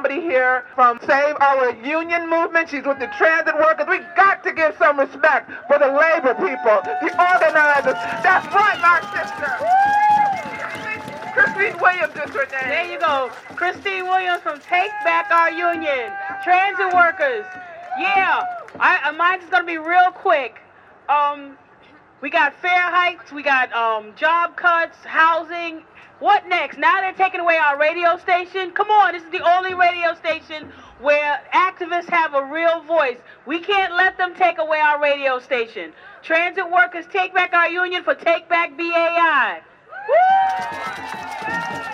somebody here from Save Our Union movement. She's with the transit workers. We got to give some respect for the labor people, the organizers. That's right, my sister. Christine Williams is her name. There you go. Christine Williams from Take Back Our Union. Transit workers. Yeah. Mine's is going to be real quick. We got fare hikes. We got job cuts, housing. What next? Now they're taking away our radio station. Come on, this is the only radio station where activists have a real voice. We can't let them take away our radio station. Transit workers, take back our union for Take Back BAI. Woo!